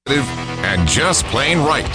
and just plain right.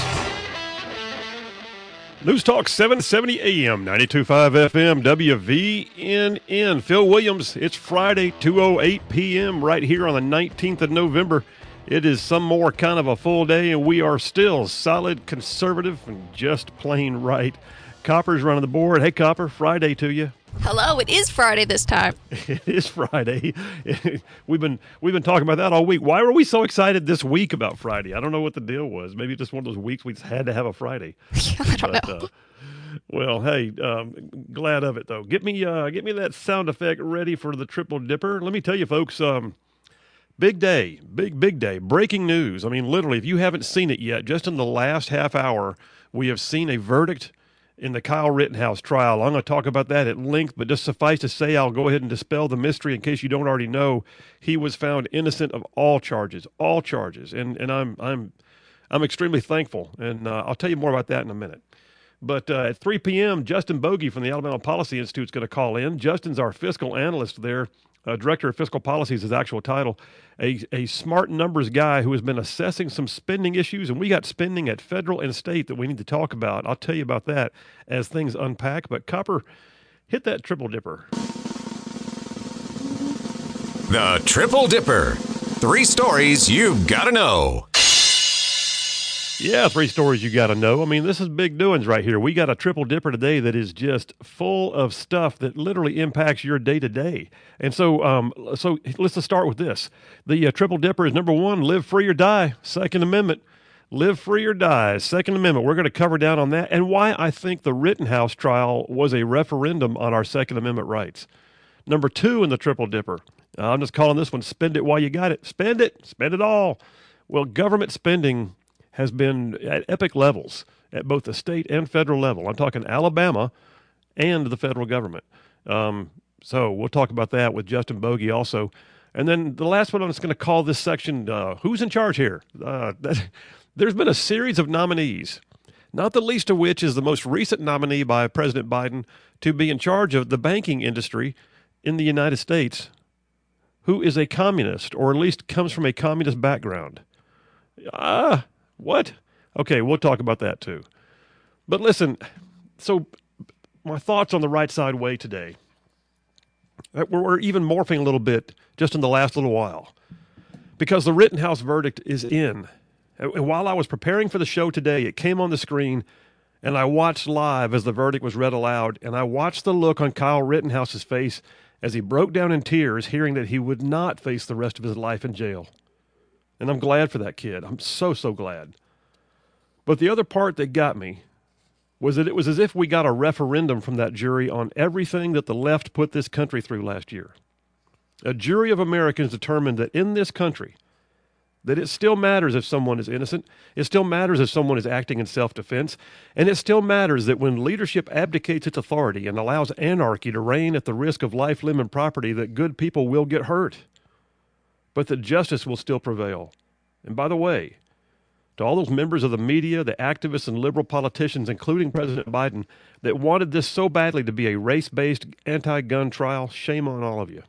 News Talk 770 AM, 92.5 FM, WVNN. Phil Williams, it's Friday, 2:08 p.m. right here on the 19th of November. It is some more kind of a full day, and we are still solid, conservative, and just plain right. Copper's running the board. Hey, Copper, Friday to you. Hello, it is Friday this time. It is Friday. We've been talking about that all week. Why were we so excited this week about Friday? I don't know what the deal was. Maybe just one of those weeks we just had to have a Friday. I don't know. Well, hey, glad of it though. Get me that sound effect ready for the Triple Dipper. Let me tell you, folks. Big day, big day. Breaking news. I mean, literally, if you haven't seen it yet, just in the last half hour, we have seen a verdict in the Kyle Rittenhouse trial. I'm going to talk about that at length, but just suffice to say, I'll go ahead and dispel the mystery in case you don't already know. He was found innocent of all charges, and I'm extremely thankful, and I'll tell you more about that in a minute. But at 3 p.m., Justin Bogey from the Alabama Policy Institute is going to call in. Justin's our fiscal analyst there. Director of Fiscal Policy is his actual title, a smart numbers guy who has been assessing some spending issues, and we got spending at federal and state that we need to talk about. I'll tell you about that as things unpack. But Copper, hit that Triple Dipper. The Triple Dipper. 3 stories you've got to know. Yeah, 3 stories you got to know. I mean, this is big doings right here. We got a Triple Dipper today that is just full of stuff that literally impacts your day-to-day. And so let's just start with this. The Triple Dipper is number 1, live free or die, Second Amendment. Live free or die, Second Amendment. We're going to cover down on that and why I think the Rittenhouse trial was a referendum on our Second Amendment rights. Number 2 in the Triple Dipper, I'm just calling this one, spend it while you got it. Spend it all. Well, government spending has been at epic levels at both the state and federal level. I'm talking Alabama and the federal government. So we'll talk about that with Justin Bogey also. And then the last one I'm just going to call this section, Who's in Charge Here? There's been a series of nominees, not the least of which is the most recent nominee by President Biden to be in charge of the banking industry in the United States, who is a communist, or at least comes from a communist background. What? Okay, we'll talk about that too. But listen, so my thoughts on the right side way today, we're even morphing a little bit just in the last little while because the Rittenhouse verdict is in. And while I was preparing for the show today, it came on the screen and I watched live as the verdict was read aloud, and I watched the look on Kyle Rittenhouse's face as he broke down in tears hearing that he would not face the rest of his life in jail. And I'm glad for that kid. I'm so glad. But the other part that got me was that it was as if we got a referendum from that jury on everything that the left put this country through last year. A jury of Americans determined that in this country, that it still matters if someone is innocent, it still matters if someone is acting in self-defense, and it still matters that when leadership abdicates its authority and allows anarchy to reign at the risk of life, limb, and property, that good people will get hurt, but that justice will still prevail. And by the way, to all those members of the media, the activists and liberal politicians, including President Biden, that wanted this so badly to be a race-based anti-gun trial, shame on all of you.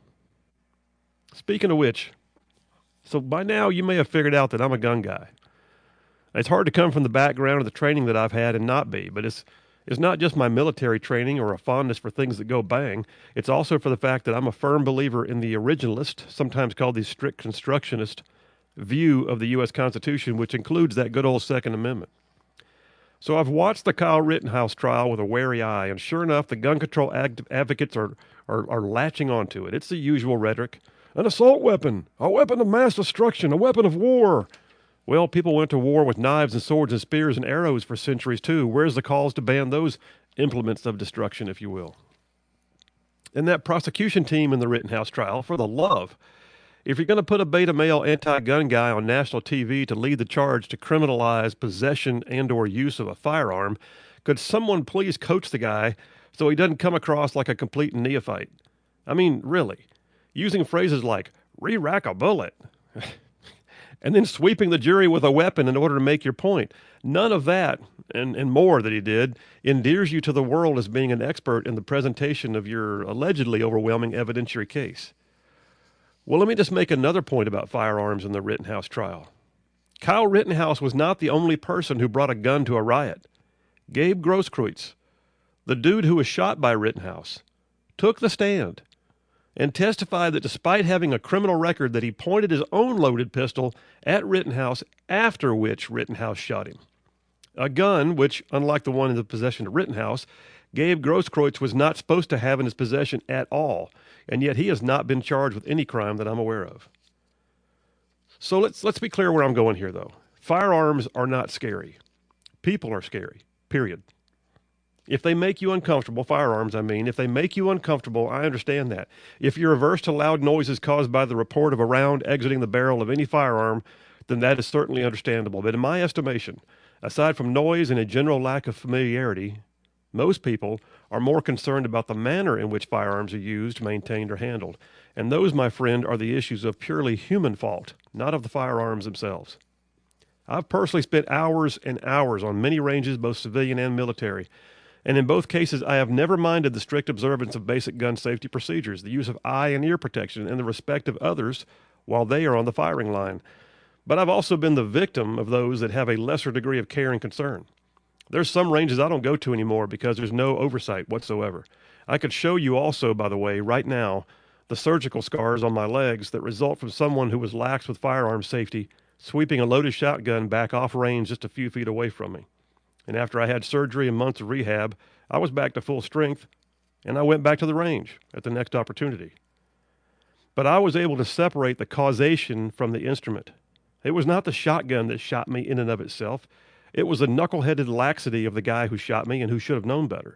Speaking of which, so by now you may have figured out that I'm a gun guy. It's hard to come from the background or the training that I've had and not be, but it's not just my military training or a fondness for things that go bang. It's also for the fact that I'm a firm believer in the originalist, sometimes called the strict constructionist, view of the U.S. Constitution, which includes that good old Second Amendment. So I've watched the Kyle Rittenhouse trial with a wary eye, and sure enough, the gun control advocates are latching onto it. It's the usual rhetoric. An assault weapon, a weapon of mass destruction, a weapon of war. Well, people went to war with knives and swords and spears and arrows for centuries too. Where's the calls to ban those implements of destruction, if you will? And that prosecution team in the Rittenhouse trial, for the love, if you're going to put a beta male anti-gun guy on national TV to lead the charge to criminalize possession and or use of a firearm, could someone please coach the guy so he doesn't come across like a complete neophyte? I mean, really, using phrases like re-rack a bullet and then sweeping the jury with a weapon in order to make your point. None of that, and more that he did, endears you to the world as being an expert in the presentation of your allegedly overwhelming evidentiary case. Well, let me just make another point about firearms in the Rittenhouse trial. Kyle Rittenhouse was not the only person who brought a gun to a riot. Gabe Grosskreutz, the dude who was shot by Rittenhouse, took the stand and testified that despite having a criminal record that he pointed his own loaded pistol at Rittenhouse, after which Rittenhouse shot him. A gun which, unlike the one in the possession of Rittenhouse, Gabe Grosskreutz was not supposed to have in his possession at all, and yet he has not been charged with any crime that I'm aware of. So let's be clear where I'm going here, though. Firearms are not scary. People are scary, period. If they make you uncomfortable, firearms, if they make you uncomfortable, I understand that. If you're averse to loud noises caused by the report of a round exiting the barrel of any firearm, then that is certainly understandable. But in my estimation, aside from noise and a general lack of familiarity, most people are more concerned about the manner in which firearms are used, maintained, or handled. And those, my friend, are the issues of purely human fault, not of the firearms themselves. I've personally spent hours and hours on many ranges, both civilian and military. And in both cases, I have never minded the strict observance of basic gun safety procedures, the use of eye and ear protection, and the respect of others while they are on the firing line. But I've also been the victim of those that have a lesser degree of care and concern. There's some ranges I don't go to anymore because there's no oversight whatsoever. I could show you also, by the way, right now, the surgical scars on my legs that result from someone who was lax with firearm safety, sweeping a loaded shotgun back off range just a few feet away from me. And after I had surgery and months of rehab, I was back to full strength, and I went back to the range at the next opportunity. But I was able to separate the causation from the instrument. It was not the shotgun that shot me in and of itself. It was the knuckle-headed laxity of the guy who shot me and who should have known better.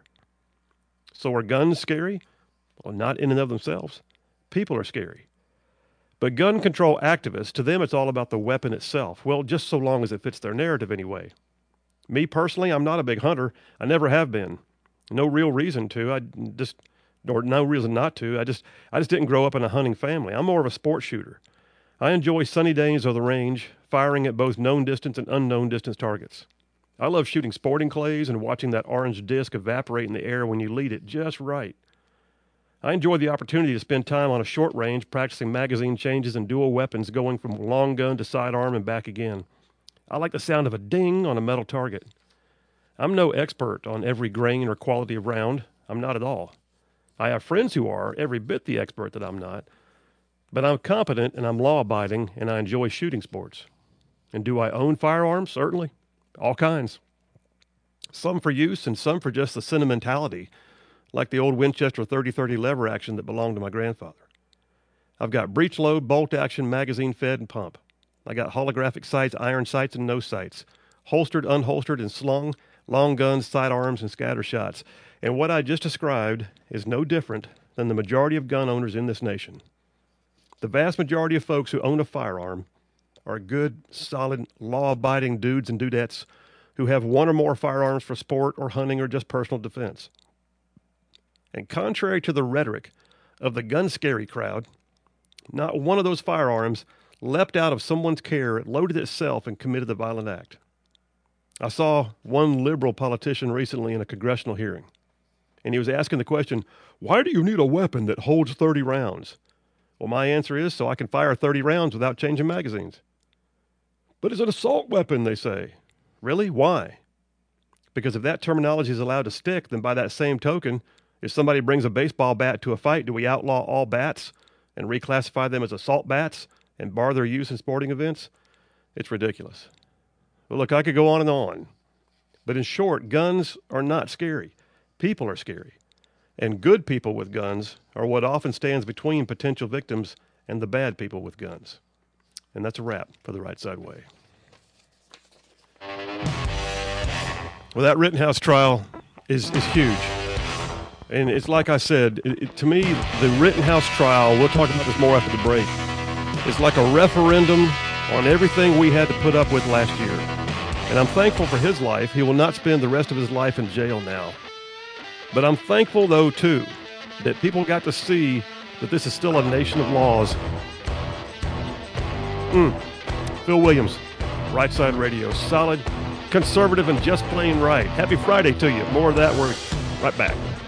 So are guns scary? Well, not in and of themselves. People are scary. But gun control activists, to them it's all about the weapon itself. Well, just so long as it fits their narrative anyway. Me personally, I'm not a big hunter. I never have been. No real reason to. Or no reason not to. I just didn't grow up in a hunting family. I'm more of a sport shooter. I enjoy sunny days on the range, firing at both known distance and unknown distance targets. I love shooting sporting clays and watching that orange disc evaporate in the air when you lead it just right. I enjoy the opportunity to spend time on a short range practicing magazine changes and dual weapons going from long gun to sidearm and back again. I like the sound of a ding on a metal target. I'm no expert on every grain or quality of round. I'm not at all. I have friends who are, every bit the expert that I'm not. But I'm competent and I'm law-abiding and I enjoy shooting sports. And do I own firearms? Certainly. All kinds. Some for use and some for just the sentimentality, like the old Winchester 30-30 lever action that belonged to my grandfather. I've got breech load, bolt action, magazine fed, and pump. I got holographic sights, iron sights, and no sights, holstered, unholstered, and slung, long guns, sidearms, and scatter shots. And what I just described is no different than the majority of gun owners in this nation. The vast majority of folks who own a firearm are good, solid, law-abiding dudes and dudettes who have one or more firearms for sport or hunting or just personal defense. And contrary to the rhetoric of the gun-scary crowd, not one of those firearms leapt out of someone's care, loaded itself, and committed the violent act. I saw one liberal politician recently in a congressional hearing, and he was asking the question, why do you need a weapon that holds 30 rounds? Well, my answer is so I can fire 30 rounds without changing magazines. But it's an assault weapon, they say. Really? Why? Because if that terminology is allowed to stick, then by that same token, if somebody brings a baseball bat to a fight, do we outlaw all bats and reclassify them as assault bats and bar their use in sporting events? It's ridiculous. Well, look, I could go on and on. But in short, guns are not scary. People are scary. And good people with guns are what often stands between potential victims and the bad people with guns. And that's a wrap for The Right Side Way. Well, that Rittenhouse trial is huge. And it's like I said, to me, the Rittenhouse trial, we'll talk about this more after the break, is like a referendum on everything we had to put up with last year. And I'm thankful for his life. He will not spend the rest of his life in jail now. But I'm thankful, though, too, that people got to see that this is still a nation of laws. Phil Williams, Right Side Radio. Solid, conservative, and just plain right. Happy Friday to you. More of that. We're right back.